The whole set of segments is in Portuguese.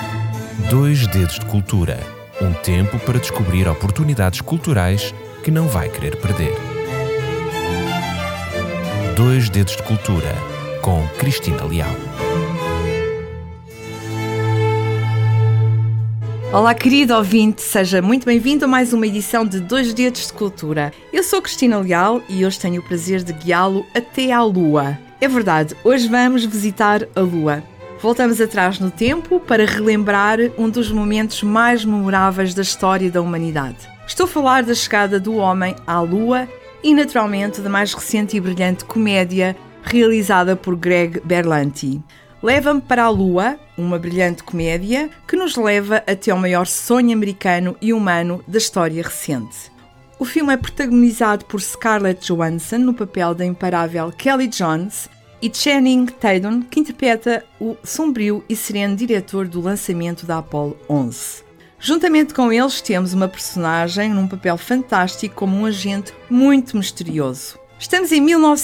Dois Dedos de Cultura. Um tempo para descobrir oportunidades culturais que não vai querer perder. Dois Dedos de Cultura, com Cristina Leal. Olá, querido ouvinte, seja muito bem-vindo a mais uma edição de Dois Dedos de Cultura. Eu sou Cristina Leal e hoje tenho o prazer de guiá-lo até à Lua. É verdade, hoje vamos visitar a Lua. Voltamos atrás no tempo para relembrar um dos momentos mais memoráveis da história da humanidade. Estou a falar da chegada do homem à Lua e, naturalmente, da mais recente e brilhante comédia realizada por Greg Berlanti. Leva-me para a Lua, uma brilhante comédia que nos leva até ao maior sonho americano e humano da história recente. O filme é protagonizado por Scarlett Johansson no papel da imparável Kelly Jones e Channing Tatum, que interpreta o sombrio e sereno diretor do lançamento da Apollo 11. Juntamente com eles temos uma personagem num papel fantástico como um agente muito misterioso. Estamos em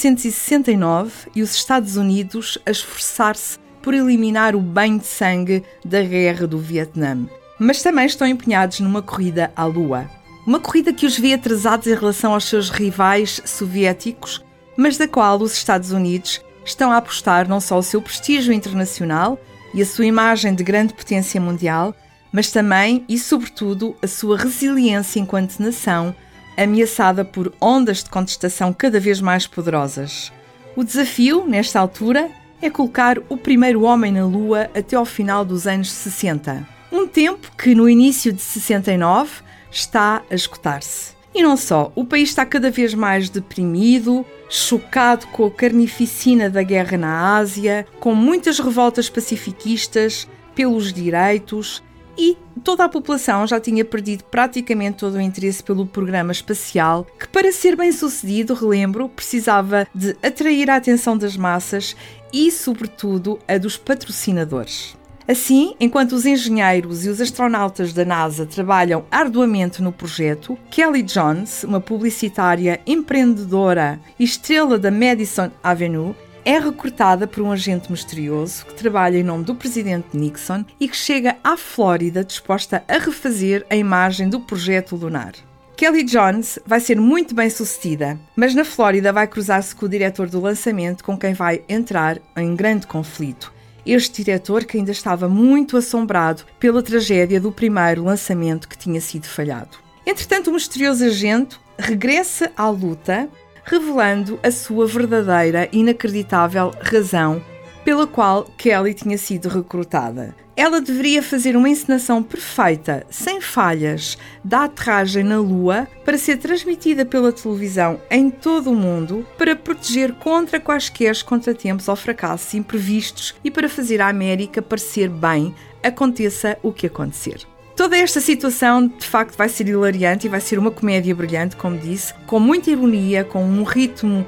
1969 e os Estados Unidos a esforçar-se por eliminar o banho de sangue da guerra do Vietnã. Mas também estão empenhados numa corrida à Lua. Uma corrida que os vê atrasados em relação aos seus rivais soviéticos, mas da qual os Estados Unidos estão a apostar não só o seu prestígio internacional e a sua imagem de grande potência mundial, mas também e sobretudo a sua resiliência enquanto nação, ameaçada por ondas de contestação cada vez mais poderosas. O desafio, nesta altura, é colocar o primeiro homem na Lua até ao final dos anos 60. Um tempo que, no início de 69, está a esgotar-se. E não só, o país está cada vez mais deprimido, chocado com a carnificina da guerra na Ásia, com muitas revoltas pacifiquistas pelos direitos, e toda a população já tinha perdido praticamente todo o interesse pelo programa espacial, que, para ser bem sucedido, relembro, precisava de atrair a atenção das massas e, sobretudo, a dos patrocinadores. Assim, enquanto os engenheiros e os astronautas da NASA trabalham arduamente no projeto, Kelly Jones, uma publicitária empreendedora e estrela da Madison Avenue, é recrutada por um agente misterioso que trabalha em nome do presidente Nixon e que chega à Flórida disposta a refazer a imagem do projeto lunar. Kelly Jones vai ser muito bem sucedida, mas na Flórida vai cruzar-se com o diretor do lançamento, com quem vai entrar em grande conflito. Este diretor que ainda estava muito assombrado pela tragédia do primeiro lançamento que tinha sido falhado. Entretanto, o misterioso agente regressa à luta, revelando a sua verdadeira e inacreditável razão pela qual Kelly tinha sido recrutada. Ela deveria fazer uma encenação perfeita, sem falhas, da aterragem na Lua para ser transmitida pela televisão em todo o mundo, para proteger contra quaisquer contratempos ou fracassos imprevistos e para fazer a América parecer bem, aconteça o que acontecer. Toda esta situação, de facto, vai ser hilariante e vai ser uma comédia brilhante, como disse, com muita ironia, com um ritmo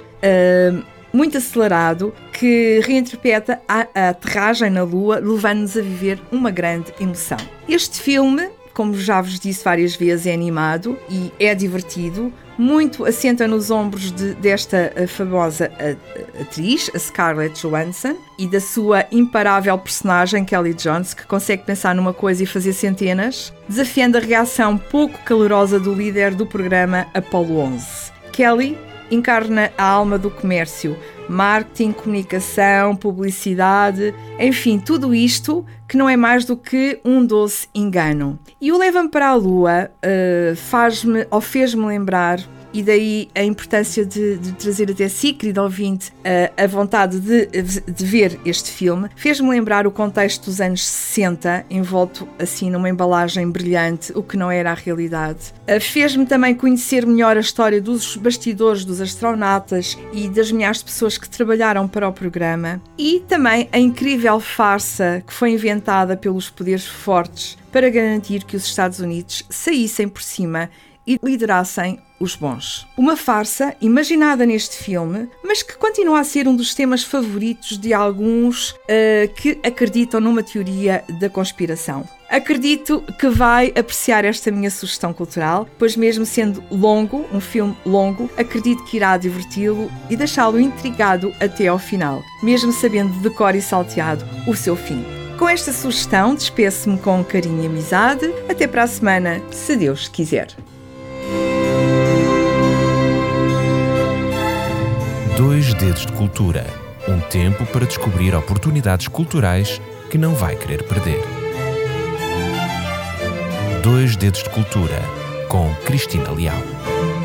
muito acelerado, que reinterpreta a aterragem na Lua, levando-nos a viver uma grande emoção. Este filme, como já vos disse várias vezes, é animado e é divertido, muito assenta nos ombros desta famosa atriz, a Scarlett Johansson, e da sua imparável personagem, Kelly Jones, que consegue pensar numa coisa e fazer centenas, desafiando a reação pouco calorosa do líder do programa Apollo 11. Kelly encarna a alma do comércio, marketing, comunicação, publicidade, enfim, tudo isto que não é mais do que um doce engano. E o Leva-me para a Lua fez-me lembrar, e daí a importância de trazer até si, querido ouvinte, a vontade de ver este filme, fez-me lembrar o contexto dos anos 60, envolto assim numa embalagem brilhante, o que não era a realidade. Fez-me também conhecer melhor a história dos bastidores dos astronautas e das milhares de pessoas que trabalharam para o programa, e também a incrível farsa que foi inventada pelos poderes fortes para garantir que os Estados Unidos saíssem por cima e liderassem os bons. Uma farsa imaginada neste filme, mas que continua a ser um dos temas favoritos de alguns que acreditam numa teoria da conspiração. Acredito que vai apreciar esta minha sugestão cultural, pois mesmo sendo longo, um filme longo, acredito que irá diverti-lo e deixá-lo intrigado até ao final, mesmo sabendo de cor e salteado o seu fim. Com esta sugestão, despeço-me com carinho e amizade. Até para a semana, se Deus quiser. 2 Dedos de Cultura. Um tempo para descobrir oportunidades culturais que não vai querer perder. 2 Dedos de Cultura, com Cristina Leal.